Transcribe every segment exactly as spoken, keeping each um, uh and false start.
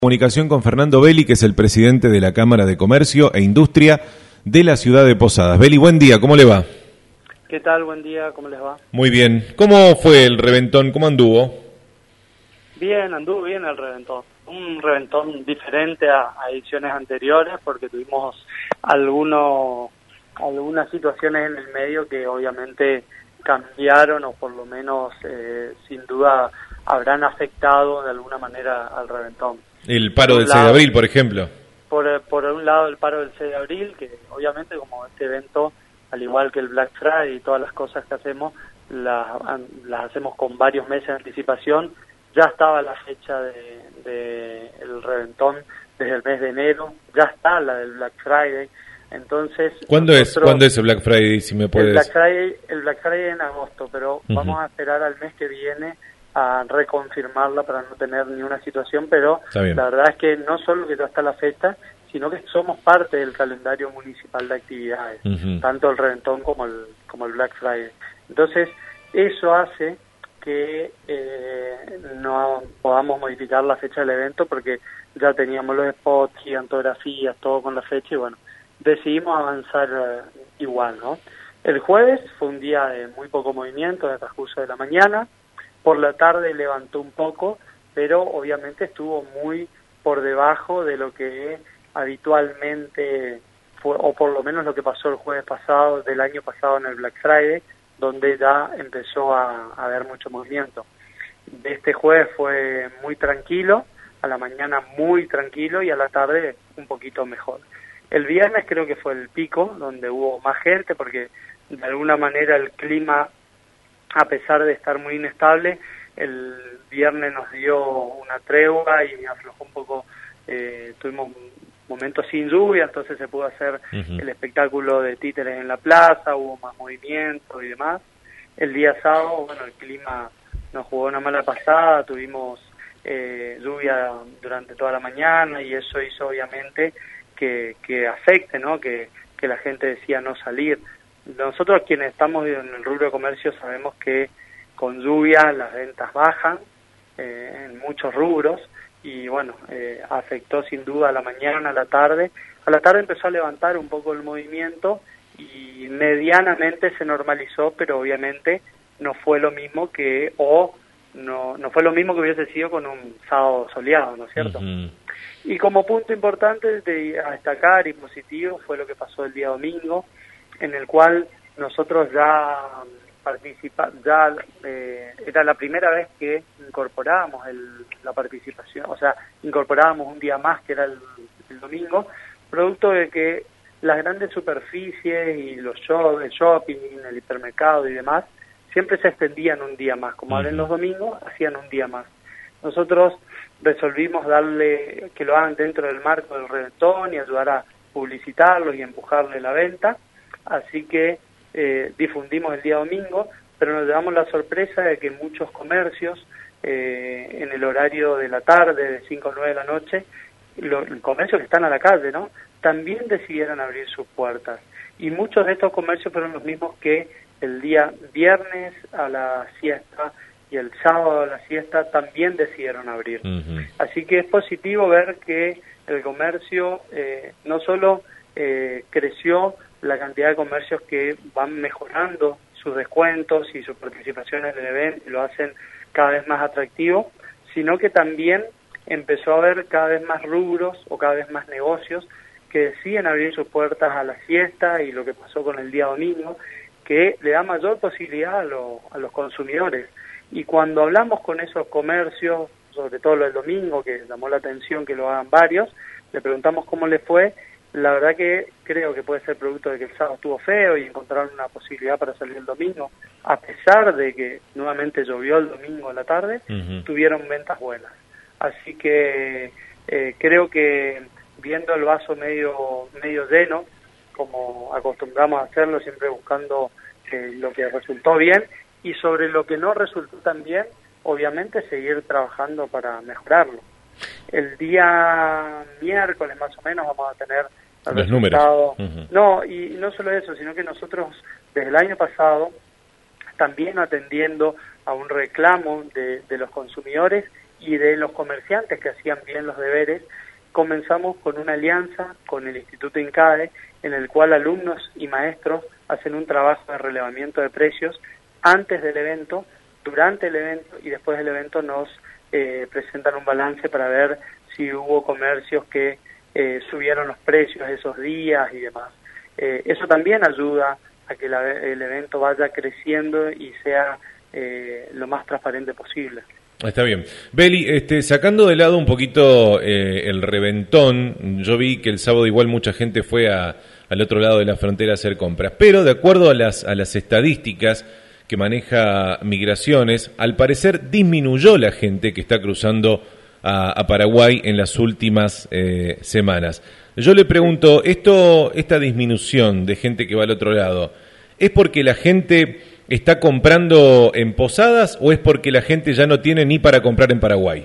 Comunicación con Fernando Belli, que es el presidente de la Cámara de Comercio e Industria de la ciudad de Posadas. Belli, buen día, ¿cómo le va? ¿Qué tal? Buen día, ¿cómo les va? Muy bien. ¿Cómo fue el reventón? ¿Cómo anduvo? Bien, anduvo bien el reventón. Un reventón diferente a, a ediciones anteriores porque tuvimos algunos, algunas situaciones en el medio que obviamente cambiaron o por lo menos eh, sin duda habrán afectado de alguna manera al reventón. El paro del seis de abril, por ejemplo. Por, por un lado el paro del seis de abril, que obviamente como este evento, al igual que el Black Friday y todas las cosas que hacemos, las, las hacemos con varios meses de anticipación. Ya estaba la fecha de, de el reventón desde el mes de enero, ya está la del Black Friday. Entonces, ¿Cuándo es ¿Cuándo es el Black Friday, si me puedes? El Black Friday, el Black Friday en agosto, pero uh-huh. vamos a esperar al mes que viene a reconfirmarla para no tener ni una situación, pero la verdad es que no solo que ya está la fecha, sino que somos parte del calendario municipal de actividades, uh-huh. tanto el reventón como el como el Black Friday. Entonces, eso hace que eh, no podamos modificar la fecha del evento porque ya teníamos los spots, gigantografías, todo con la fecha y bueno, decidimos avanzar uh, igual, ¿no? El jueves fue un día de muy poco movimiento, de transcurso de la mañana. Por la tarde levantó un poco, pero obviamente estuvo muy por debajo de lo que habitualmente fue, o por lo menos lo que pasó el jueves pasado, del año pasado en el Black Friday, donde ya empezó a, a haber mucho movimiento. Este jueves fue muy tranquilo, a la mañana muy tranquilo y a la tarde un poquito mejor. El viernes creo que fue el pico, donde hubo más gente, porque de alguna manera el clima, a pesar de estar muy inestable, el viernes nos dio una tregua y aflojó un poco, eh, tuvimos momentos sin lluvia, entonces se pudo hacer uh-huh. el espectáculo de títeres en la plaza, hubo más movimiento y demás. El día sábado, bueno, el clima nos jugó una mala pasada, tuvimos eh, lluvia durante toda la mañana y eso hizo obviamente que, que afecte, ¿no? Que, que la gente decía no salir. Nosotros quienes estamos en el rubro de comercio sabemos que con lluvia las ventas bajan eh, en muchos rubros y bueno, eh, afectó sin duda a la mañana, a la tarde. A la tarde empezó a levantar un poco el movimiento y medianamente se normalizó, pero obviamente no fue lo mismo que, o no, no fue lo mismo que hubiese sido con un sábado soleado, ¿no es cierto? Uh-huh. Y como punto importante de, a destacar y positivo fue lo que pasó el día domingo, en el cual nosotros ya participa, ya eh, era la primera vez que incorporábamos el, la participación, o sea, incorporábamos un día más que era el, el domingo, producto de que las grandes superficies y los show, el shopping, el hipermercado y demás, siempre se extendían un día más, como abren los domingos, hacían un día más. Nosotros resolvimos darle, que lo hagan dentro del marco del reventón y ayudar a publicitarlos y empujarle la venta. Así que eh, difundimos el día domingo, pero nos llevamos la sorpresa de que muchos comercios eh, en el horario de la tarde, de cinco a nueve de la noche, los comercios que están a la calle, ¿no? También decidieron abrir sus puertas. Y muchos de estos comercios fueron los mismos que el día viernes a la siesta y el sábado a la siesta también decidieron abrir. Uh-huh. Así que es positivo ver que el comercio eh, no solo eh, creció la cantidad de comercios que van mejorando sus descuentos y su participación en el evento y lo hacen cada vez más atractivo, sino que también empezó a haber cada vez más rubros o cada vez más negocios que deciden abrir sus puertas a la siesta y lo que pasó con el día domingo, que le da mayor posibilidad a, lo, a los consumidores. Y cuando hablamos con esos comercios, sobre todo lo del domingo, que llamó la atención que lo hagan varios, le preguntamos cómo les fue. La verdad que creo que puede ser producto de que el sábado estuvo feo y encontraron una posibilidad para salir el domingo. A pesar de que nuevamente llovió el domingo a la tarde, uh-huh. tuvieron ventas buenas. Así que eh, creo que viendo el vaso medio medio lleno, como acostumbramos a hacerlo, siempre buscando eh, lo que resultó bien, y sobre lo que no resultó tan bien, obviamente seguir trabajando para mejorarlo. El día miércoles más o menos vamos a tener el los resultado. Números. Uh-huh. No, y no solo eso, sino que nosotros desde el año pasado, también atendiendo a un reclamo de, de los consumidores, y de los comerciantes que hacían bien los deberes, comenzamos con una alianza con el Instituto INCADE, en el cual alumnos y maestros hacen un trabajo de relevamiento de precios antes del evento, durante el evento y después del evento nos eh, presentan un balance para ver si hubo comercios que eh, subieron los precios esos días y demás. Eh, eso también ayuda a que la, el evento vaya creciendo y sea eh, lo más transparente posible. Está bien. Beli, este, sacando de lado un poquito eh, el reventón, yo vi que el sábado igual mucha gente fue a, al otro lado de la frontera a hacer compras, pero de acuerdo a las, a las estadísticas que maneja Migraciones, al parecer disminuyó la gente que está cruzando a, a Paraguay en las últimas eh, semanas. Yo le pregunto, esto, esta disminución de gente que va al otro lado, ¿es porque la gente está comprando en Posadas o es porque la gente ya no tiene ni para comprar en Paraguay?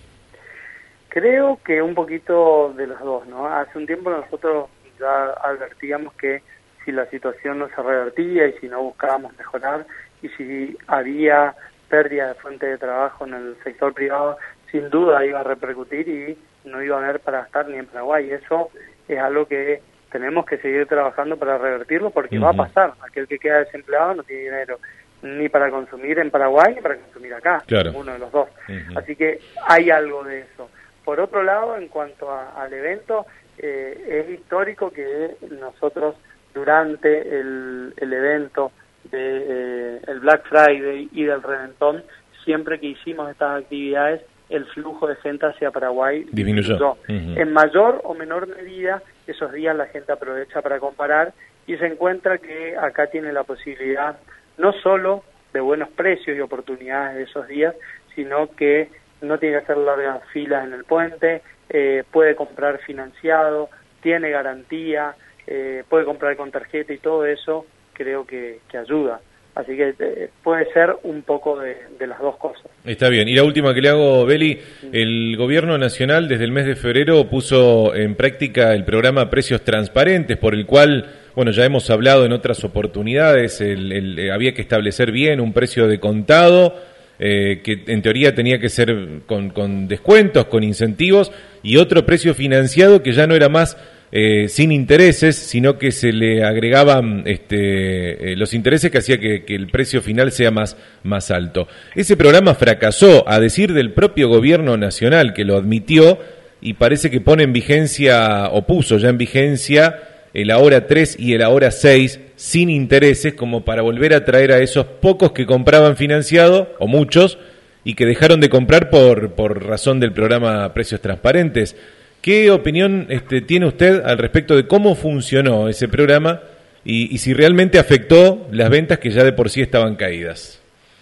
Creo que un poquito de los dos, ¿no? Hace un tiempo nosotros ya advertíamos que si la situación no se revertía y si no buscábamos mejorar y si había pérdida de fuente de trabajo en el sector privado, sin duda iba a repercutir y no iba a haber para gastar ni en Paraguay. Eso es algo que tenemos que seguir trabajando para revertirlo porque uh-huh. va a pasar. Aquel que queda desempleado no tiene dinero ni para consumir en Paraguay ni para consumir acá, claro. Uno de los dos. Uh-huh. Así que hay algo de eso. Por otro lado, en cuanto a, al evento, eh, es histórico que nosotros durante el, el evento de eh, el Black Friday y del Reventón, siempre que hicimos estas actividades, el flujo de gente hacia Paraguay disminuyó. disminuyó. Uh-huh. En mayor o menor medida, esos días la gente aprovecha para comparar y se encuentra que acá tiene la posibilidad no solo de buenos precios y oportunidades de esos días, sino que no tiene que hacer largas filas en el puente, eh, puede comprar financiado, tiene garantía, eh, puede comprar con tarjeta y todo eso creo que, que ayuda. Así que eh, puede ser un poco de, de las dos cosas. Está bien. Y la última que le hago, Beli, sí. El Gobierno Nacional desde el mes de febrero puso en práctica el programa Precios Transparentes, por el cual, bueno, ya hemos hablado en otras oportunidades, el, el, eh, había que establecer bien un precio de contado, eh, que en teoría tenía que ser con, con descuentos, con incentivos, y otro precio financiado que ya no era más Eh, sin intereses, sino que se le agregaban este, eh, los intereses que hacía que, que el precio final sea más, más alto. Ese programa fracasó, a decir del propio Gobierno Nacional, que lo admitió, y parece que pone en vigencia, o puso ya en vigencia, el ahora tres y el ahora seis, sin intereses, como para volver a traer a esos pocos que compraban financiado, o muchos, y que dejaron de comprar por, por razón del programa Precios Transparentes. ¿Qué opinión este, tiene usted al respecto de cómo funcionó ese programa y, y si realmente afectó las ventas que ya de por sí estaban caídas?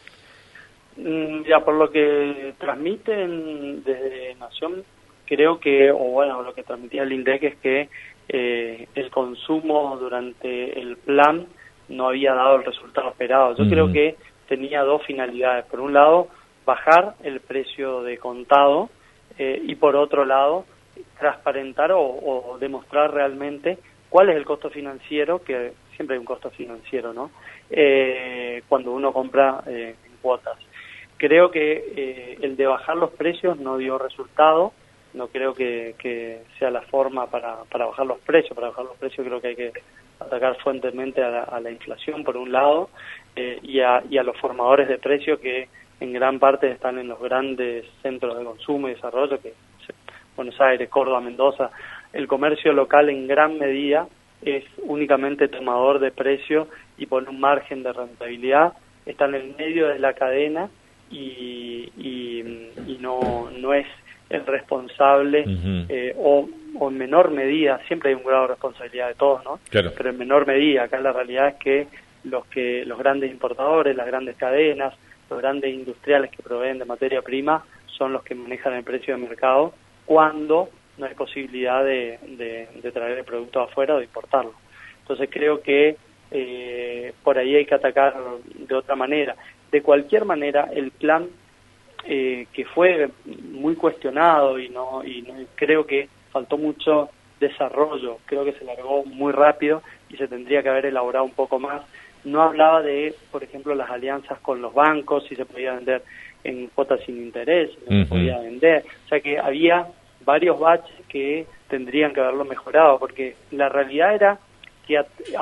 Ya, por lo que transmiten desde Nación, creo que, o bueno, lo que transmitía el INDEC es que eh, el consumo durante el plan no había dado el resultado esperado. Yo mm. creo que tenía dos finalidades. Por un lado, bajar el precio de contado eh, y por otro lado, transparentar o, o demostrar realmente cuál es el costo financiero, que siempre hay un costo financiero, ¿no? Eh, cuando uno compra eh, en cuotas. Creo que eh, el de bajar los precios no dio resultado, no creo que, que sea la forma para, para bajar los precios. Para bajar los precios creo que hay que atacar fuertemente a la, a la inflación, por un lado, eh, y, a, y a los formadores de precios que en gran parte están en los grandes centros de consumo y desarrollo, que Buenos Aires, Córdoba, Mendoza. El comercio local en gran medida es únicamente tomador de precio y pone un margen de rentabilidad, está en el medio de la cadena y, y, y no, no es el responsable uh-huh. eh, o, o en menor medida, siempre hay un grado de responsabilidad de todos, ¿no? Claro. Pero en menor medida, acá la realidad es que los que los grandes importadores, las grandes cadenas, los grandes industriales que proveen de materia prima son los que manejan el precio de mercado cuando no hay posibilidad de, de, de traer el producto afuera o de importarlo. Entonces creo que eh, por ahí hay que atacar de otra manera. De cualquier manera, el plan eh, que fue muy cuestionado y no y no, creo que faltó mucho desarrollo, creo que se largó muy rápido y se tendría que haber elaborado un poco más. No hablaba de, por ejemplo, las alianzas con los bancos, si se podía vender en cuotas sin interés, no uh-huh. se podía vender. O sea que había varios baches que tendrían que haberlo mejorado, porque la realidad era que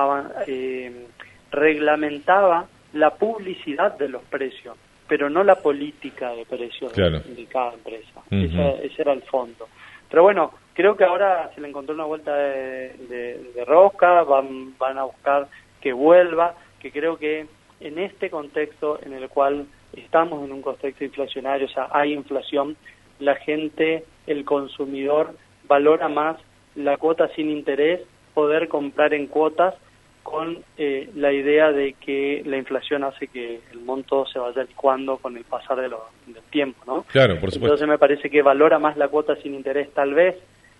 eh, reglamentaba la publicidad de los precios, pero no la política de precios claro. de, de cada empresa. Uh-huh. Ese, ese era el fondo. Pero bueno, creo que ahora se le encontró una vuelta de, de, de rosca, van, van a buscar que vuelva, que creo que en este contexto en el cual estamos en un contexto inflacionario, o sea, hay inflación, la gente, el consumidor, valora más la cuota sin interés, poder comprar en cuotas con eh, la idea de que la inflación hace que el monto se vaya licuando con el pasar de lo, del tiempo, ¿no? Claro, por supuesto. Entonces me parece que valora más la cuota sin interés, tal vez,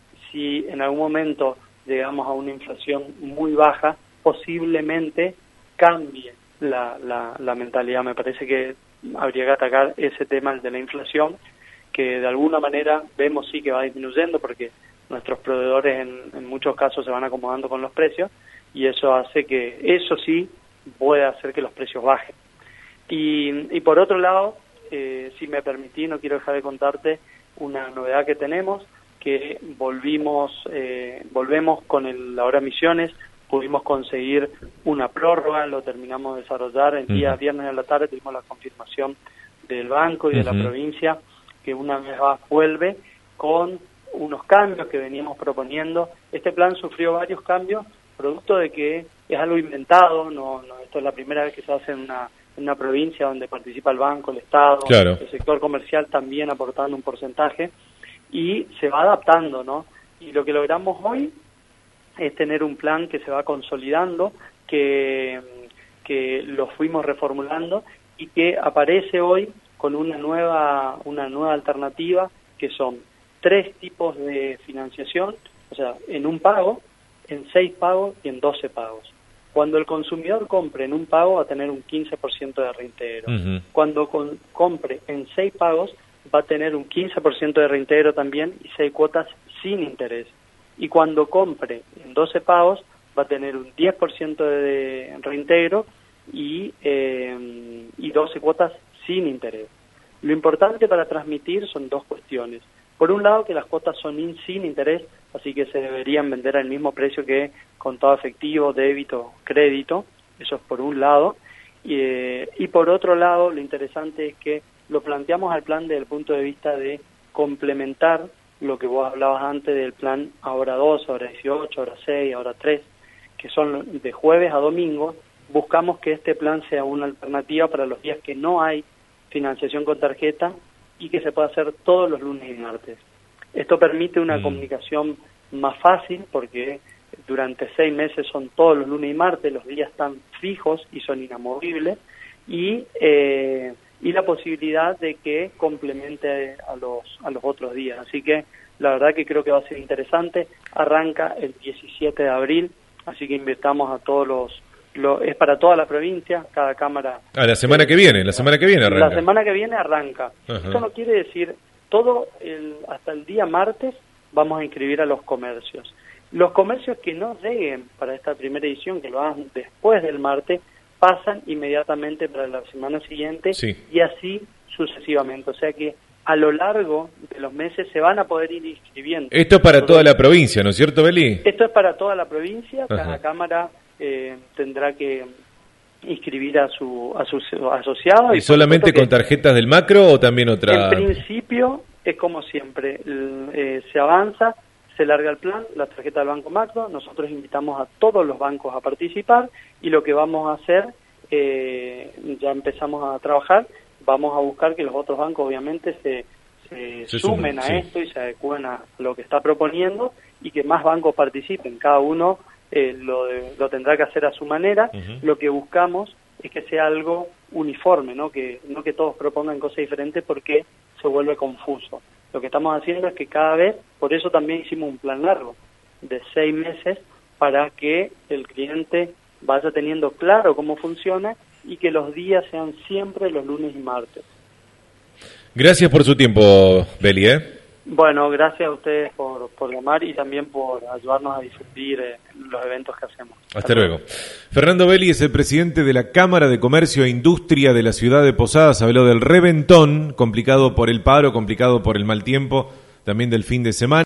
si en algún momento llegamos a una inflación muy baja, posiblemente cambie la, la, la mentalidad. Me parece que habría que atacar ese tema, el de la inflación, que de alguna manera vemos sí que va disminuyendo, porque nuestros proveedores en, en muchos casos se van acomodando con los precios, y eso hace que, eso sí, puede hacer que los precios bajen. Y, y por otro lado, eh, si me permití, no quiero dejar de contarte una novedad que tenemos, que volvimos, eh, volvemos con el Ahora Misiones, pudimos conseguir una prórroga, lo terminamos de desarrollar el día uh-huh. viernes a la tarde, tuvimos la confirmación del banco y de uh-huh. la provincia, que una vez más vuelve con unos cambios que veníamos proponiendo. Este plan sufrió varios cambios, producto de que es algo inventado, no, no esto es la primera vez que se hace en una, en una provincia donde participa el banco, el Estado, claro. el sector comercial también aportando un porcentaje, y se va adaptando, ¿no? Y lo que logramos hoy es tener un plan que se va consolidando, que, que lo fuimos reformulando y que aparece hoy con una nueva, una nueva alternativa, que son tres tipos de financiación, o sea, en un pago, en seis pagos y en doce pagos. Cuando el consumidor compre en un pago va a tener un quince por ciento de reintegro. Uh-huh. Cuando con, compre en seis pagos va a tener un quince por ciento de reintegro también y seis cuotas sin interés. Y cuando compre en doce pagos va a tener un diez por ciento de reintegro y, eh, y doce cuotas sin interés. Lo importante para transmitir son dos cuestiones. Por un lado, que las cuotas son in, sin interés, así que se deberían vender al mismo precio que contado efectivo, débito, crédito. Eso es por un lado. Y, eh, y por otro lado, lo interesante es que lo planteamos al plan desde el punto de vista de complementar lo que vos hablabas antes del plan ahora dos, ahora dieciocho, ahora seis, ahora tres, que son de jueves a domingo. Buscamos que este plan sea una alternativa para los días que no hay financiación con tarjeta y que se pueda hacer todos los lunes y martes. Esto permite una mm. comunicación más fácil, porque durante seis meses son todos los lunes y martes, los días están fijos y son inamovibles, y eh, y la posibilidad de que complemente a los a los otros días. Así que la verdad que creo que va a ser interesante. Arranca el diecisiete de abril, así que invitamos a todos los Lo, es para toda la provincia, cada cámara... Ah, la semana eh, que viene, la semana que viene arranca. La semana que viene arranca. Uh-huh. Esto no quiere decir, todo el, hasta el día martes vamos a inscribir a los comercios. Los comercios que no lleguen para esta primera edición, que lo hagan después del martes, pasan inmediatamente para la semana siguiente, sí. y así sucesivamente. O sea que a lo largo de los meses se van a poder ir inscribiendo. Esto es para Entonces, toda la provincia, ¿no es cierto, Beli? Esto es para toda la provincia, uh-huh. cada cámara... Eh, tendrá que inscribir a su, a su asociado. ¿Y, y solamente con tarjetas del macro o también otra? En principio es como siempre, eh, se avanza, se larga el plan, la tarjeta del Banco Macro, nosotros invitamos a todos los bancos a participar y lo que vamos a hacer, eh, ya empezamos a trabajar, vamos a buscar que los otros bancos obviamente se, se, se sumen, sumen a sí. esto y se adecúen a lo que está proponiendo y que más bancos participen, cada uno Eh, lo, de, lo tendrá que hacer a su manera. Uh-huh. Lo que buscamos es que sea algo uniforme, ¿no? Que no que todos propongan cosas diferentes porque se vuelve confuso. Lo que estamos haciendo es que cada vez, por eso también hicimos un plan largo de seis meses para que el cliente vaya teniendo claro cómo funciona y que los días sean siempre los lunes y martes. Gracias por su tiempo, Beli, ¿eh? Bueno, gracias a ustedes por, por llamar y también por ayudarnos a difundir eh, los eventos que hacemos. Hasta, Hasta luego. luego. Fernando Belli es el presidente de la Cámara de Comercio e Industria de la ciudad de Posadas. Habló del reventón, complicado por el paro, complicado por el mal tiempo, también del fin de semana.